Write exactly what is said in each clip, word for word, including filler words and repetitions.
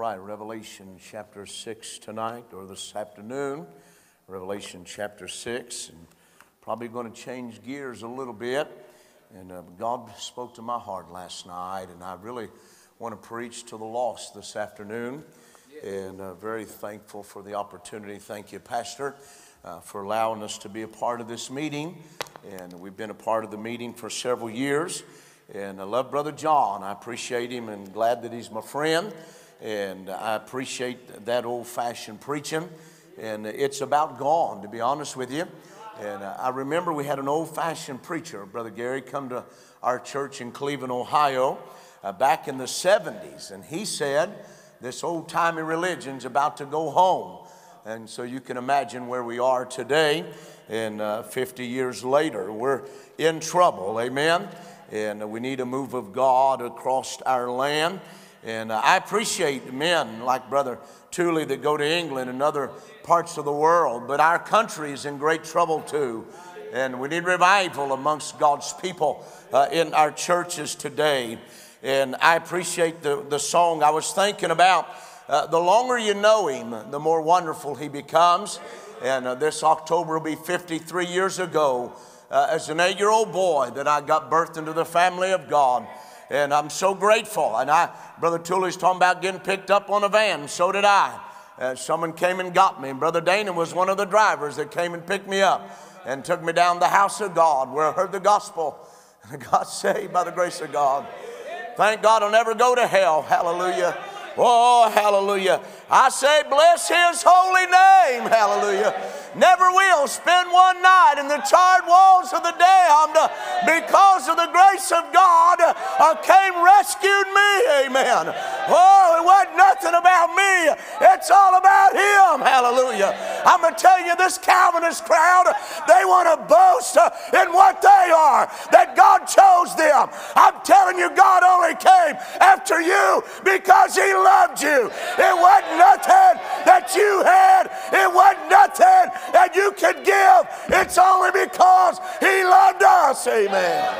right, Revelation chapter six tonight, or this afternoon. Revelation chapter six, and probably going to change gears a little bit. And uh, God spoke to my heart last night, and I really want to preach to the lost this afternoon. And uh, very thankful for the opportunity. Thank you, Pastor, uh, for allowing us to be a part of this meeting. And we've been a part of the meeting for several years. And I love Brother John. I appreciate him and glad that he's my friend. And I appreciate that old-fashioned preaching. And it's about gone, to be honest with you. And uh, I remember we had an old-fashioned preacher, Brother Gary, come to our church in Cleveland, Ohio, uh, back in the seventies. And he said, this old-timey religion's about to go home. And so you can imagine where we are today. And uh, fifty years later, we're in trouble, amen? And we need a move of God across our land. And uh, I appreciate men like Brother Tooley that go to England and other parts of the world. But our country is in great trouble too. And we need revival amongst God's people uh, in our churches today. And I appreciate the, the song I was thinking about. Uh, the longer you know him, the more wonderful he becomes. And uh, this October will be fifty-three years ago. Uh, as an eight-year-old boy that I got birthed into the family of God. And I'm so grateful. And I, Brother Tooley's talking about getting picked up on a van. So did I. Uh, someone came and got me. And Brother Dana was one of the drivers that came and picked me up and took me down the house of God where I heard the gospel. And I got saved by the grace of God. Thank God I'll never go to hell. Hallelujah. Oh, hallelujah. I say bless his holy name. Hallelujah. Never will spend one night in the charred walls of the damned. Because of the grace of God uh, came rescued me. Amen. Oh, it wasn't nothing about me. It's all about him. Hallelujah. I'm going to tell you, this Calvinist crowd, they want to boast uh, in what they are, that God chose them. I'm telling you, God only came after you because he loved you. It wasn't nothing that you had. It wasn't nothing that you could give. It's only because he loved us. Amen.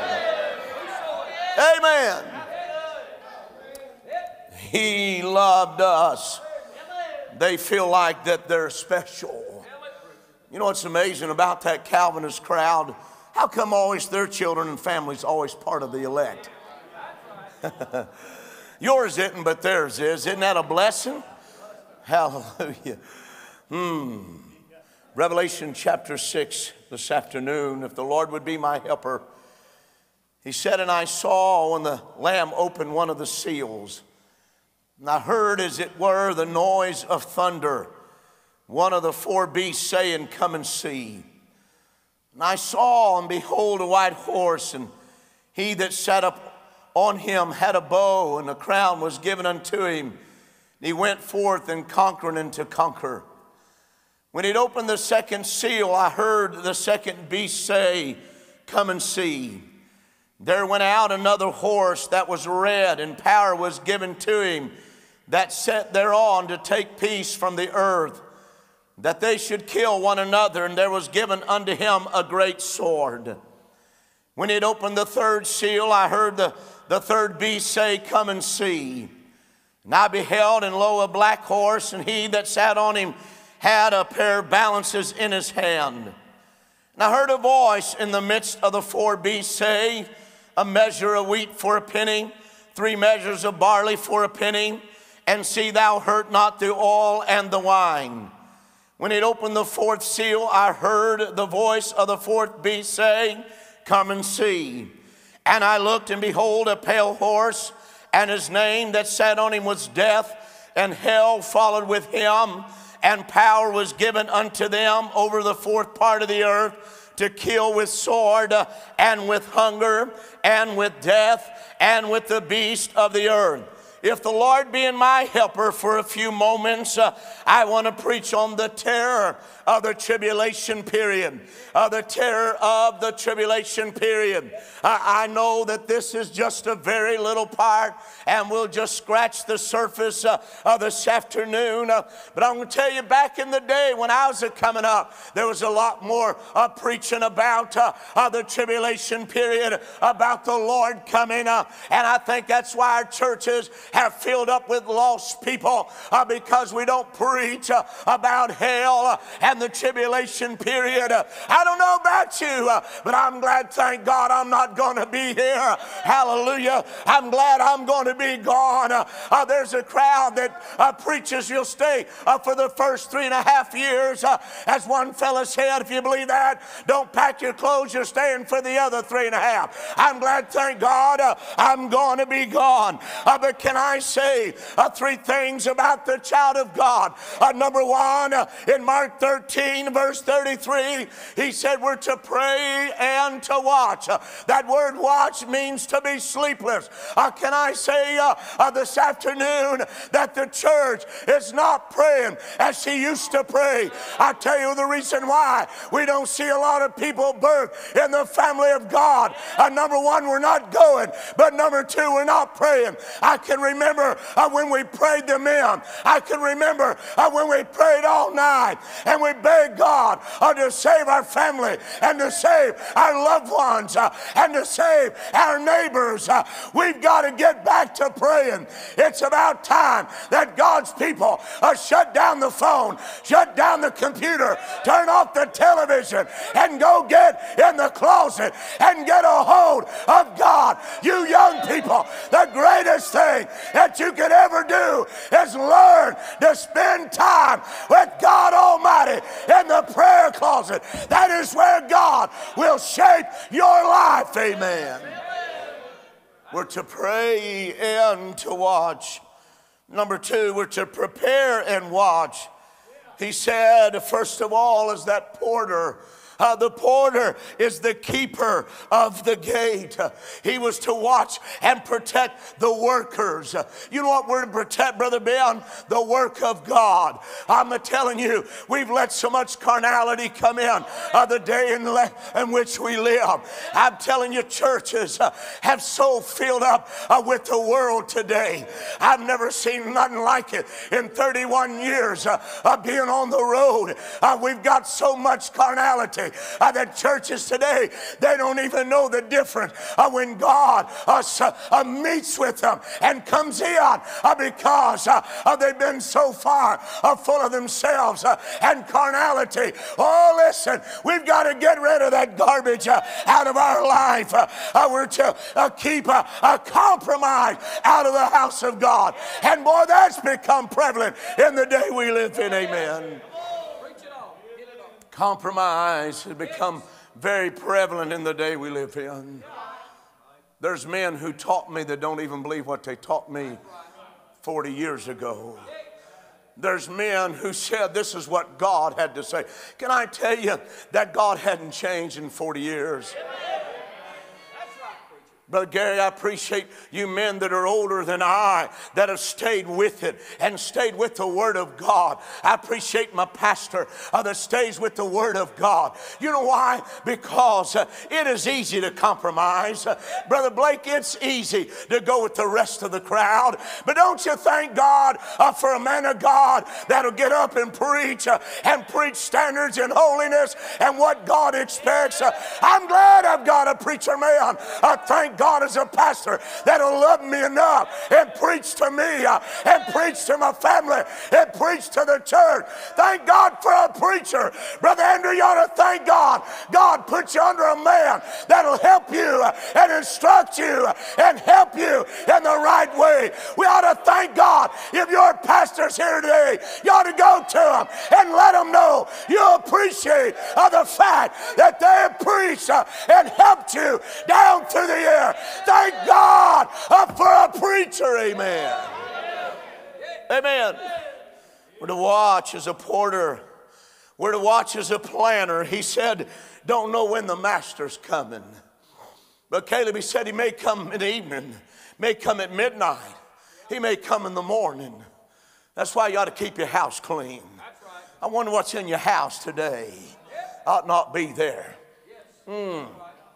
Amen. He loved us. They feel like that they're special. You know what's amazing about that Calvinist crowd? How come always their children and families always part of the elect? Yours isn't, but theirs is. Isn't that a blessing? Hallelujah. Hmm. Revelation chapter six this afternoon, if the Lord would be my helper. He said, and I saw when the Lamb opened one of the seals, and I heard as it were the noise of thunder, one of the four beasts saying, come and see. And I saw, and behold, a white horse, and he that sat up on him had a bow, and a crown was given unto him. And he went forth and conquering and to conquer. When he'd opened the second seal, I heard the second beast say, come and see. There went out another horse that was red, and power was given to him that sat thereon to take peace from the earth, that they should kill one another, and there was given unto him a great sword. When he had opened the third seal, I heard the, the third beast say, come and see. And I beheld, and lo, a black horse, and he that sat on him had a pair of balances in his hand. And I heard a voice in the midst of the four beasts say, a measure of wheat for a penny, three measures of barley for a penny, and see thou hurt not the oil and the wine. When it opened the fourth seal, I heard the voice of the fourth beast say, come and see. And I looked, and behold, a pale horse, and his name that sat on him was Death, and hell followed with him, and power was given unto them over the fourth part of the earth to kill with sword, uh, and with hunger, and with death, and with the beast of the earth. If the Lord being my helper for a few moments, uh, I want to preach on the terror of the tribulation period. Of the terror of the tribulation period. Uh, I know that this is just a very little part, and we'll just scratch the surface uh, of this afternoon. Uh, but I'm going to tell you, back in the day when I was uh, coming up, there was a lot more uh, preaching about uh, uh, the tribulation period, about the Lord coming. Uh, and I think that's why our churches have filled up with lost people uh, because we don't preach uh, about hell uh, and the tribulation period. Uh, I don't know about you, uh, but I'm glad, thank God, I'm not going to be here. Hallelujah. I'm glad I'm going to be gone. Uh, uh, there's a crowd that uh, preachers will stay uh, for the first three and a half years. Uh, as one fella said, if you believe that, don't pack your clothes, you're staying for the other three and a half. I'm glad, thank God, uh, I'm going to be gone. Uh, but can I say uh, three things about the child of God? Uh, number one, uh, in Mark thirteen, verse thirty-three, he said we're to pray and to watch. Uh, that word watch means to be sleepless. Uh, can I say uh, uh, this afternoon that the church is not praying as she used to pray? I'll tell you the reason why we don't see a lot of people birth in the family of God. Uh, number one, we're not going, but number two, we're not praying. I can remember uh, when we prayed them in. I can remember uh, when we prayed all night and we begged God uh, to save our family and to save our loved ones uh, and to save our neighbors. Uh, we've got to get back to praying. It's about time that God's people uh, shut down the phone, shut down the computer, turn off the television, and go get in the closet and get a hold of God. You young people, the greatest thing that you could ever do is learn to spend time with God Almighty in the prayer closet. That is where God will shape your life. Amen. We're to pray and to watch. Number two, we're to prepare and watch. He said, first of all, is that porter. Uh, the porter is the keeper of the gate. Uh, he was to watch and protect the workers. Uh, you know what we're to protect, Brother Ben? The work of God. I'm telling you, we've let so much carnality come in uh, the day in, le- in which we live. I'm telling you, churches uh, have so filled up uh, with the world today. I've never seen nothing like it in thirty-one years uh, of being on the road. Uh, we've got so much carnality. Uh, that churches today, they don't even know the difference uh, when God uh, uh, meets with them and comes in uh, because uh, uh, they've been so far uh, full of themselves uh, and carnality. Oh, listen, we've got to get rid of that garbage uh, out of our life. Uh, uh, we're to uh, keep a, a compromise out of the house of God. And boy, that's become prevalent in the day we live in. Amen. Compromise has become very prevalent in the day we live in. There's men who taught me that don't even believe what they taught me forty years ago. There's men who said this is what God had to say. Can I tell you that God hadn't changed in forty years? Brother Gary, I appreciate you men that are older than I that have stayed with it and stayed with the Word of God. I appreciate my pastor uh, that stays with the Word of God. You know why? Because uh, it is easy to compromise. Uh, Brother Blake, it's easy to go with the rest of the crowd. But don't you thank God uh, for a man of God that'll get up and preach uh, and preach standards and holiness and what God expects. Uh, I'm glad I've got a preacher man. Uh, thank God as a pastor that'll love me enough and preach to me uh, and preach to my family and preach to the church. Thank God for a preacher. Brother Andrew, you ought to thank God. God put you under a man that'll help you uh, and instruct you uh, and help you in the right way. We ought to thank God. If your pastor's here today, you ought to go to him and let him know you appreciate uh, the fact that they have preached uh, and helped you down through the year. Thank God uh, for a preacher. Amen. Amen. We're to watch as a porter. We're to watch as a planner. He said, don't know when the master's coming. But Caleb, he said he may come in the evening, may come at midnight. He may come in the morning. That's why you ought to keep your house clean. I wonder what's in your house today. Ought not be there. Mm.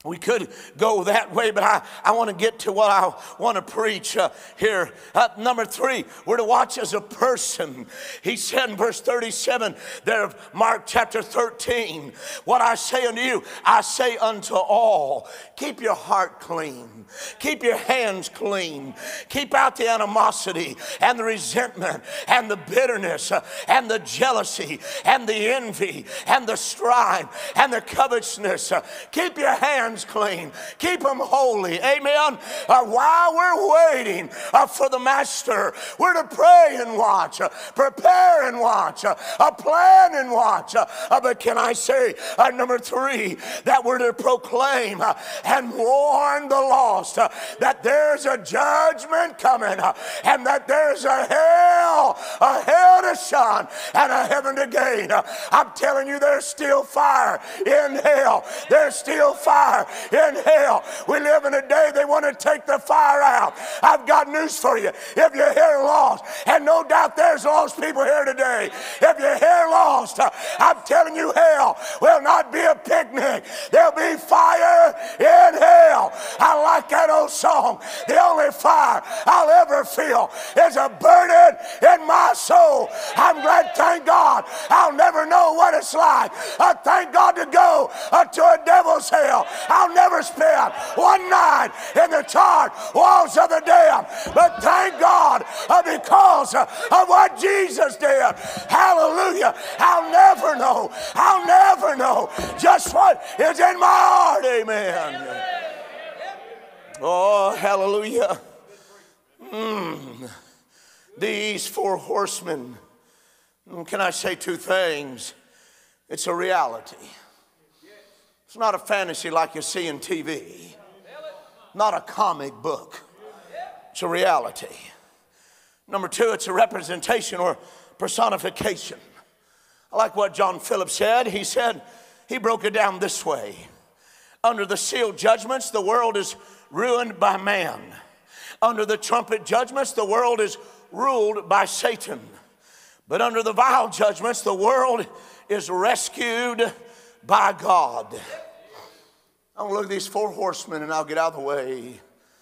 We could go that way, but I, I want to get to what I want to preach uh, here. Uh, number three, we're to watch as a person. He said in verse thirty-seven there of Mark chapter thirteen, what I say unto you, I say unto all. Keep your heart clean. Keep your hands clean. Keep out the animosity and the resentment and the bitterness uh, and the jealousy and the envy and the strife and the covetousness. Uh, keep your hands clean. Keep them holy. Amen. Uh, while we're waiting uh, for the master, we're to pray and watch, uh, prepare and watch, uh, uh, plan and watch. Uh, uh, but can I say, uh, number three, that we're to proclaim uh, and warn the lost uh, that there's a judgment coming uh, and that there's a hell, a hell to shun and a heaven to gain. Uh, I'm telling you, there's still fire in hell. There's still fire in hell. We live in a day they want to take the fire out. I've got news for you. If you're here lost, and no doubt there's lost people here today, if you're here lost, I'm telling you, hell will not be a picnic. There'll be fire in hell. I like that old song. The only fire I'll ever feel is a burden in my soul. I'm glad, thank God, I'll never know what it's like. I thank God to go uh, to a devil's hell. I'll never spend one night in the charred walls of the damned. But thank God uh, because uh, of what Jesus did. Hallelujah. I'll never know. I'll never know just what is in my heart. Amen. Oh, hallelujah. Mm. These four horsemen. Can I say two things? It's a reality. It's not a fantasy like you see in T V. Not a comic book. It's a reality. Number two, it's a representation or personification. I like what John Phillips said. He said, he broke it down this way. Under the sealed judgments, the world is ruined by man. Under the trumpet judgments, the world is ruled by Satan. But under the vial judgments, the world is rescued by God. I'm going to look at these four horsemen and I'll get out of the way.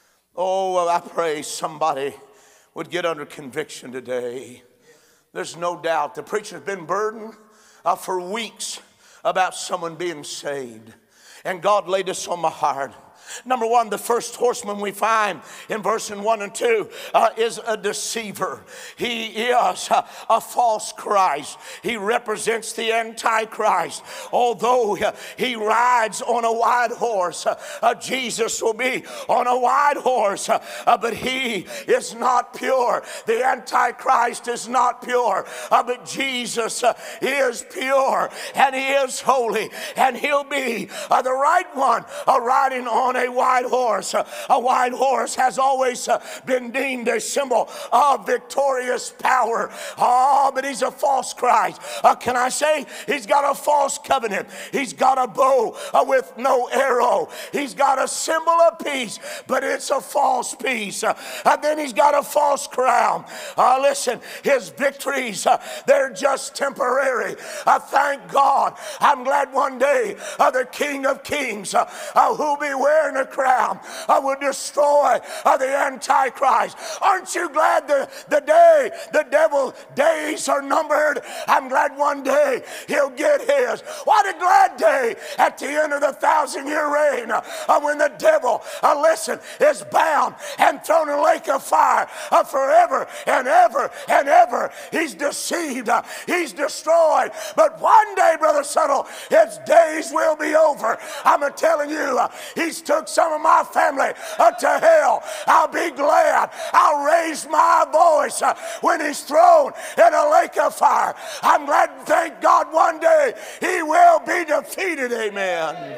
Oh, well, I pray somebody would get under conviction today. There's no doubt the preacher's been burdened uh, for weeks about someone being saved. And God laid this on my heart. Number one, the first horseman we find in verses one and two uh, is a deceiver. He is uh, a false Christ. He represents the Antichrist. Although uh, he rides on a white horse, uh, uh, Jesus will be on a white horse, uh, uh, but he is not pure. The Antichrist is not pure, uh, but Jesus uh, is pure and he is holy, and he'll be uh, the right one uh, riding on a white horse. A white horse has always been deemed a symbol of victorious power. Oh, but he's a false Christ. Uh, can I say he's got a false covenant? He's got a bow uh, with no arrow. He's got a symbol of peace, but it's a false peace. Uh, and then he's got a false crown. Uh, listen, his victories, uh, they're just temporary. Uh, thank God. I'm glad one day uh, the King of Kings uh, uh, who'll be wearing a crown uh, will destroy uh, the Antichrist. Aren't you glad the, the day the devil days are numbered? I'm glad one day he'll get his. What a glad day at the end of the thousand year reign uh, uh, when the devil, uh, listen, is bound and thrown in a lake of fire uh, forever and ever and ever. He's deceived. Uh, he's destroyed. But one day, Brother Subtle, his days will be over. I'm telling you, uh, he's took some of my family uh, to hell. I'll be glad. I'll raise my voice uh, when he's thrown in a lake of fire. I'm glad, thank God, one day he will be defeated. Amen.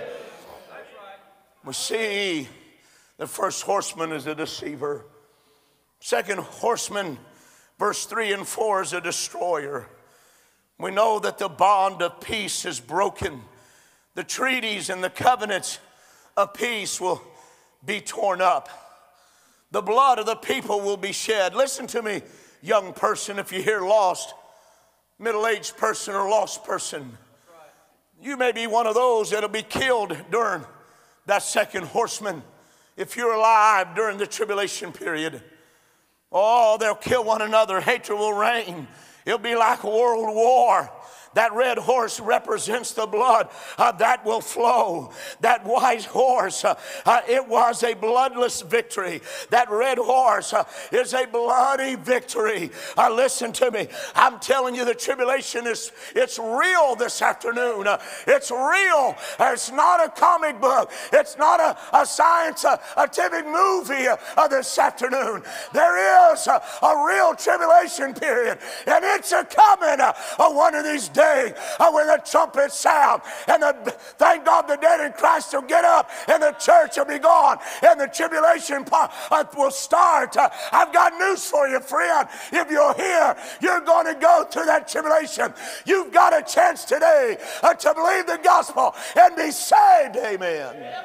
We see the first horseman is a deceiver. Second horseman, verse three and four, is a destroyer. We know that the bond of peace is broken. The treaties and the covenants of peace will be torn up. The blood of the people will be shed. Listen to me, young person, if you're here lost, middle-aged person or lost person. You may be one of those that'll be killed during that second horseman, if you're alive during the tribulation period, oh, they'll kill one another. Hatred will reign. It'll be like a world war. That red horse represents the blood uh, that will flow. That white horse, uh, uh, it was a bloodless victory. That red horse uh, is a bloody victory. Uh, listen to me. I'm telling you, the tribulation is it's real this afternoon. Uh, it's real. Uh, it's not a comic book. It's not a, a science, uh, a T V movie uh, uh, this afternoon. There is uh, a real tribulation period, and it's a coming uh, uh, one of these days. Uh, when the trumpets sound, and the, thank God the dead in Christ will get up, and the church will be gone, and the tribulation part, uh, will start. Uh, I've got news for you, friend. If you're here, you're going to go through that tribulation. You've got a chance today uh, to believe the gospel and be saved. Amen. Amen.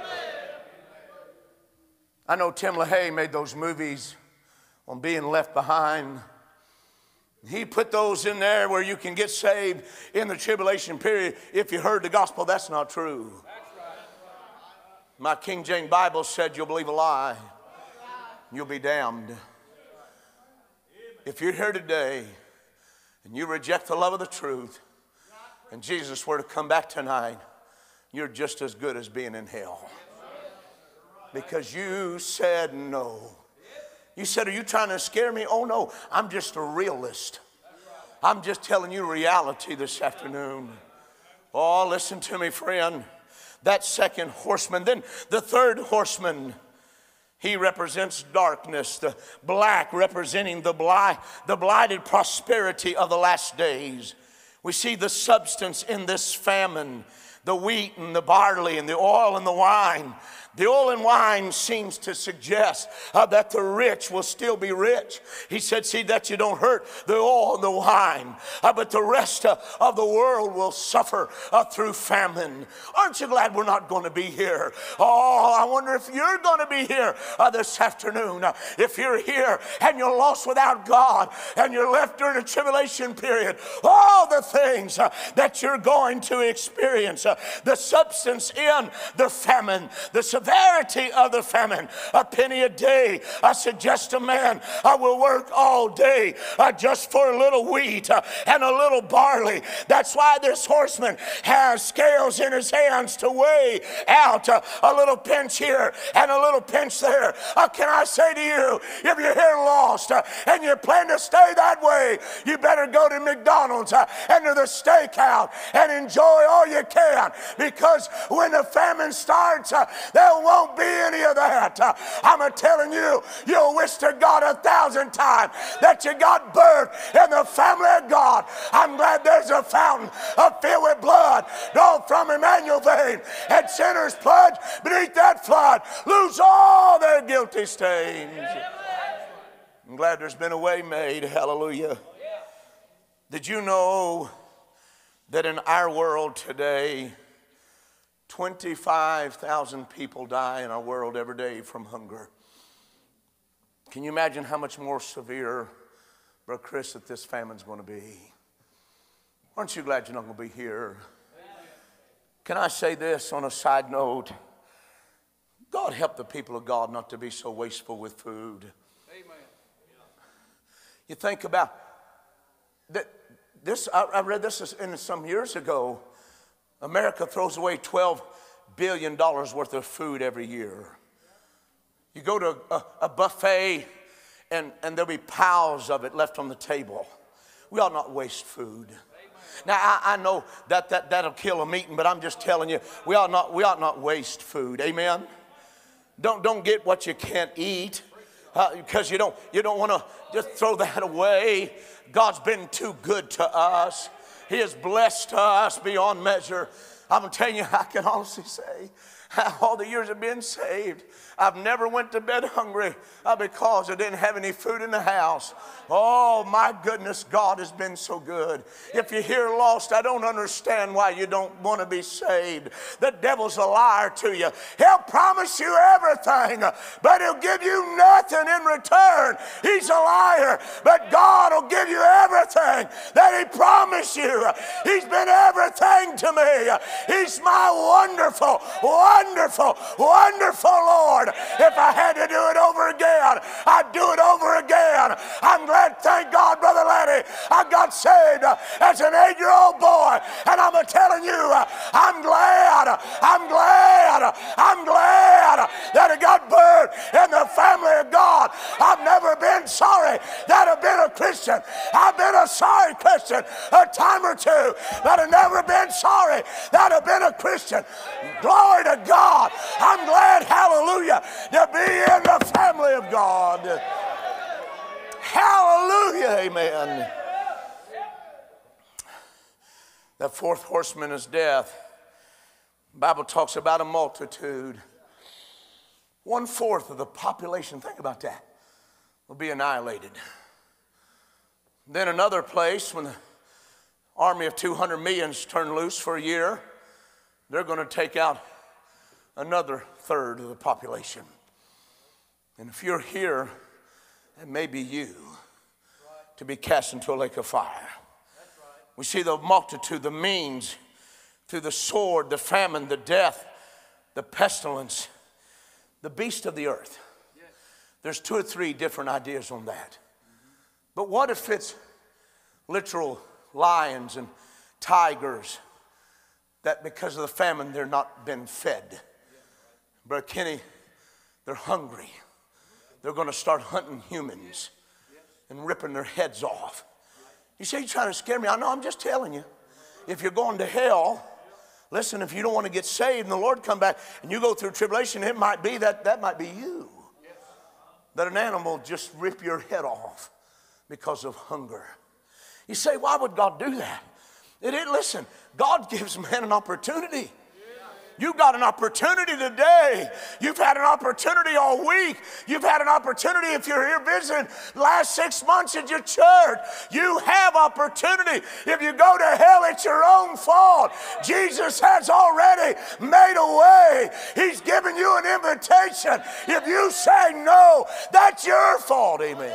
I know Tim LaHaye made those movies on being left behind. He put those in there where you can get saved in the tribulation period if you heard the gospel. That's not true. That's right. My King James Bible said you'll believe a lie, you'll be damned. If you're here today and you reject the love of the truth and Jesus were to come back tonight, you're just as good as being in hell. Because you said no. You said, are you trying to scare me? Oh, no, I'm just a realist. I'm just telling you reality this afternoon. Oh, listen to me, friend. That second horseman. Then the third horseman, he represents darkness. The black representing the, bli- the blighted prosperity of the last days. We see the substance in this famine. The wheat and the barley and the oil and the wine. The oil and wine seems to suggest uh, that the rich will still be rich. He said, see that you don't hurt the oil and the wine, uh, but the rest uh, of the world will suffer uh, through famine. Aren't you glad we're not going to be here? Oh, I wonder if you're going to be here uh, this afternoon. Uh, if you're here and you're lost without God and you're left during a tribulation period, all the things uh, that you're going to experience, uh, the substance in the famine, the severity of the famine, a penny a day. I suggest a man I will work all day uh, just for a little wheat uh, and a little barley. That's why this horseman has scales in his hands to weigh out uh, a little pinch here and a little pinch there. Uh, can I say to you, if you're here lost uh, and you plan to stay that way, you better go to McDonald's uh, and to the steakhouse and enjoy all you can, because when the famine starts, uh, there won't be any of that. Uh, I'm telling you, you'll wish to God a thousand times that you got birth in the family of God. I'm glad there's a fountain uh, filled with blood, drawn from Emmanuel vein, and sinners plunge beneath that flood, lose all their guilty stains. I'm glad there's been a way made. Hallelujah. Did you know that in our world today, twenty-five thousand people die in our world every day from hunger? Can you imagine how much more severe, Brother Chris, that this famine's going to be? Aren't you glad you're not going to be here? Can I say this on a side note? God help the people of God not to be so wasteful with food. Amen. You think about that. This, I, I read this in some years ago. America throws away twelve billion dollars worth of food every year. You go to a, a buffet and, and there'll be piles of it left on the table. We ought not waste food. Now, I, I know that, that that'll kill a meeting, but I'm just telling you, we ought not, we ought not waste food. Amen? Don't, don't get what you can't eat uh, because you don't, you don't want to just throw that away. God's been too good to us. He has blessed us beyond measure. I'm telling you, I can honestly say, all the years of being saved, I've never went to bed hungry uh, because I didn't have any food in the house. Oh, my goodness, God has been so good. If you're here lost, I don't understand why you don't want to be saved. The devil's a liar to you. He'll promise you everything, but he'll give you nothing in return. He's a liar, but God will give you everything that he promised you. He's been everything to me. He's my wonderful, wonderful wonderful, wonderful Lord. If I had to do it over again, I'd do it over again. I'm glad, thank God, Brother Laddie, I got saved as an eight-year-old boy. And I'm telling you, I'm glad, I'm glad, I'm glad that I got birthed in the family of God. I've never been sorry that I've been a Christian. I've been a sorry Christian a time or two, but I've never been sorry that I've been a Christian. Glory to God. I'm glad, hallelujah, to be in the family of God. Hallelujah, amen. The fourth horseman is death. The Bible talks about a multitude. One fourth of the population, think about that, will be annihilated. Then another place, when the army of two hundred million is turned loose for a year, they're going to take out another third of the population. And if you're here, it may be you to be cast into a lake of fire. We see the multitude, the means, through the sword, the famine, the death, the pestilence, the beast of the earth. There's two or three different ideas on that. But what if it's literal lions and tigers that because of the famine they're not been fed? Brother Kenny, they're hungry. They're going to start hunting humans and ripping their heads off. You say you're trying to scare me. I know, I'm just telling you. If you're going to hell, listen, if you don't want to get saved and the Lord come back and you go through tribulation, it might be that that might be you. That an animal just rip your head off because of hunger. You say, why would God do that? It, it, listen, God gives man an opportunity. You've got an opportunity today. You've had an opportunity all week. You've had an opportunity if you're here visiting last six months at your church. You have opportunity. If you go to hell, it's your own fault. Jesus has already made a way. He's given you an invitation. If you say no, that's your fault. Amen.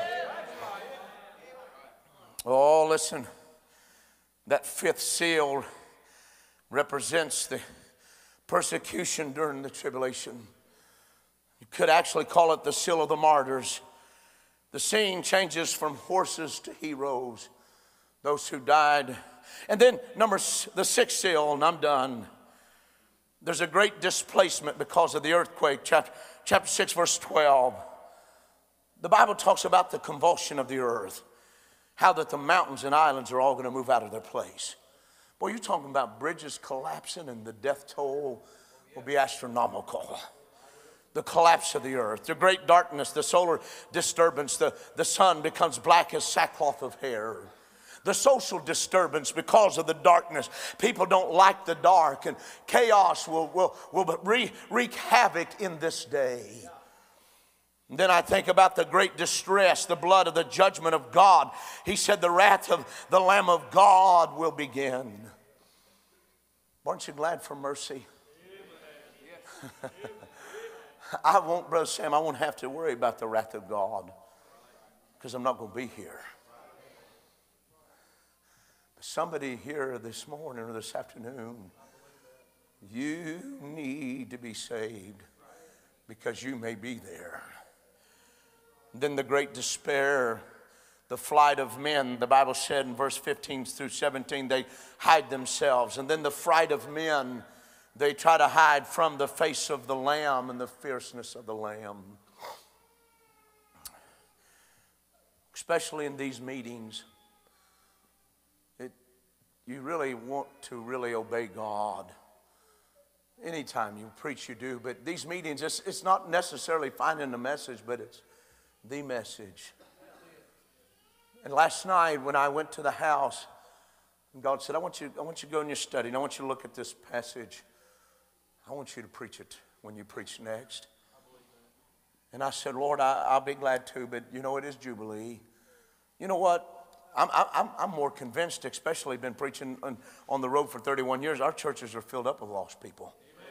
Oh, listen. That fifth seal represents the persecution during the tribulation. You could actually call it the seal of the martyrs. The scene changes from horses to heroes, those who died. And then number the sixth seal, and I'm done. There's a great displacement because of the earthquake. Chapter, chapter six, verse twelve. The Bible talks about the convulsion of the earth, how that the mountains and islands are all going to move out of their place. Boy, you're talking about bridges collapsing and the death toll will be astronomical. The collapse of the earth, the great darkness, the solar disturbance, the, the sun becomes black as sackcloth of hair. The social disturbance because of the darkness. People don't like the dark, and chaos will, will, will wreak, wreak havoc in this day. And then I think about the great distress, the blood of the judgment of God. He said the wrath of the Lamb of God will begin. Aren't you glad for mercy? I won't, Brother Sam, I won't have to worry about the wrath of God because I'm not going to be here. But somebody here this morning or this afternoon, you need to be saved because you may be there. Then the great despair, the flight of men, the Bible said in verse fifteen through seventeen, they hide themselves. And then the fright of men, they try to hide from the face of the Lamb and the fierceness of the Lamb. Especially in these meetings, it, you really want to really obey God. Anytime you preach, you do. But these meetings, it's, it's not necessarily finding the message, but it's the message. And last night when I went to the house, God said, I want you, I want you to go in your study and I want you to look at this passage. I want you to preach it when you preach next. And I said, Lord, I, I'll be glad to, but you know, it is Jubilee. You know what? I'm, I'm, I'm more convinced, especially been preaching on, on the road for thirty-one years, our churches are filled up with lost people.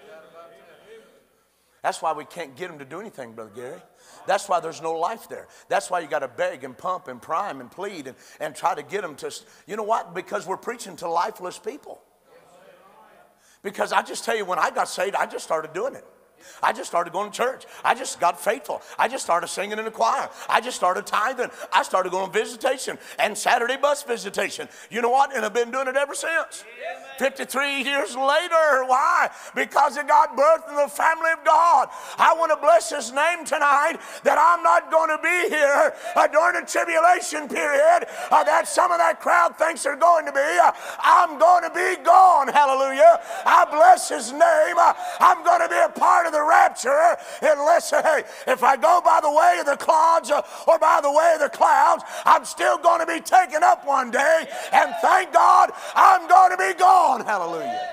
That's why we can't get them to do anything, Brother Gary. That's why there's no life there. That's why you got to beg and pump and prime and plead and, and try to get them to, you know what? Because we're preaching to lifeless people. Because I just tell you, when I got saved, I just started doing it. I just started going to church. I just got faithful. I just started singing in the choir. I just started tithing. I started going on visitation and Saturday bus visitation. You know what? And I've been doing it ever since. fifty-three years later. Why? Because it got birthed in the family of God. I want to bless His name tonight that I'm not going to be here uh, during the tribulation period uh, that some of that crowd thinks they're going to be. Uh, I'm going to be gone. Hallelujah. I bless His name. Uh, I'm going to be a part of the rapture unless, hey, if I go by the way of the clods uh, or by the way of the clouds, I'm still going to be taken up one day, and thank God I'm going to be gone. Hallelujah.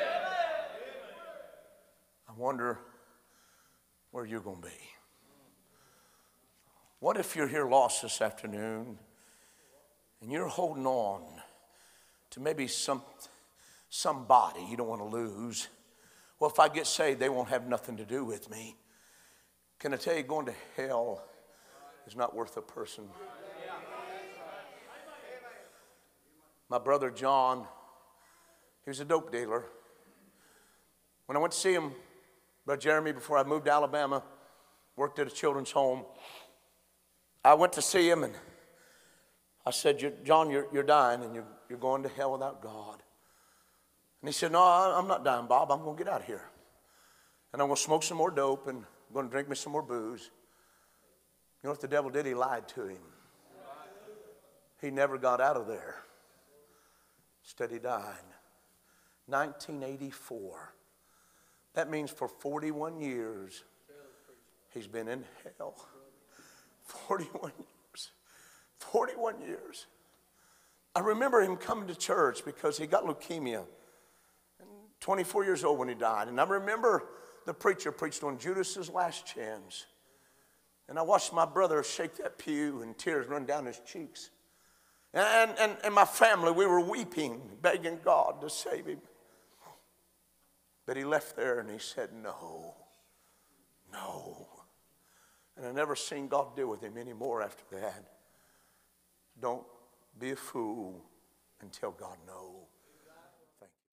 I wonder where you're going to be. What if you're here lost this afternoon and you're holding on to maybe some somebody you don't want to lose? Well, if I get saved, they won't have nothing to do with me. Can I tell you, going to hell is not worth a person. My brother John, he was a dope dealer. When I went to see him, Brother Jeremy, before I moved to Alabama, worked at a children's home, I went to see him and I said, you're, John, you're, you're dying and you're, you're going to hell without God. And he said, no, I'm not dying, Bob. I'm going to get out of here. And I'm going to smoke some more dope and I'm going to drink me some more booze. You know what the devil did? He lied to him. He never got out of there. Instead, he died. nineteen eighty-four. That means for forty-one years, he's been in hell. forty-one years. forty-one years. I remember him coming to church because he got leukemia. twenty-four years old when he died. And I remember the preacher preached on Judas's last chance. And I watched my brother shake that pew and tears run down his cheeks. And, and, and my family, we were weeping, begging God to save him. But he left there and he said, no, no. And I never seen God deal with him anymore after that. Don't be a fool and tell God no.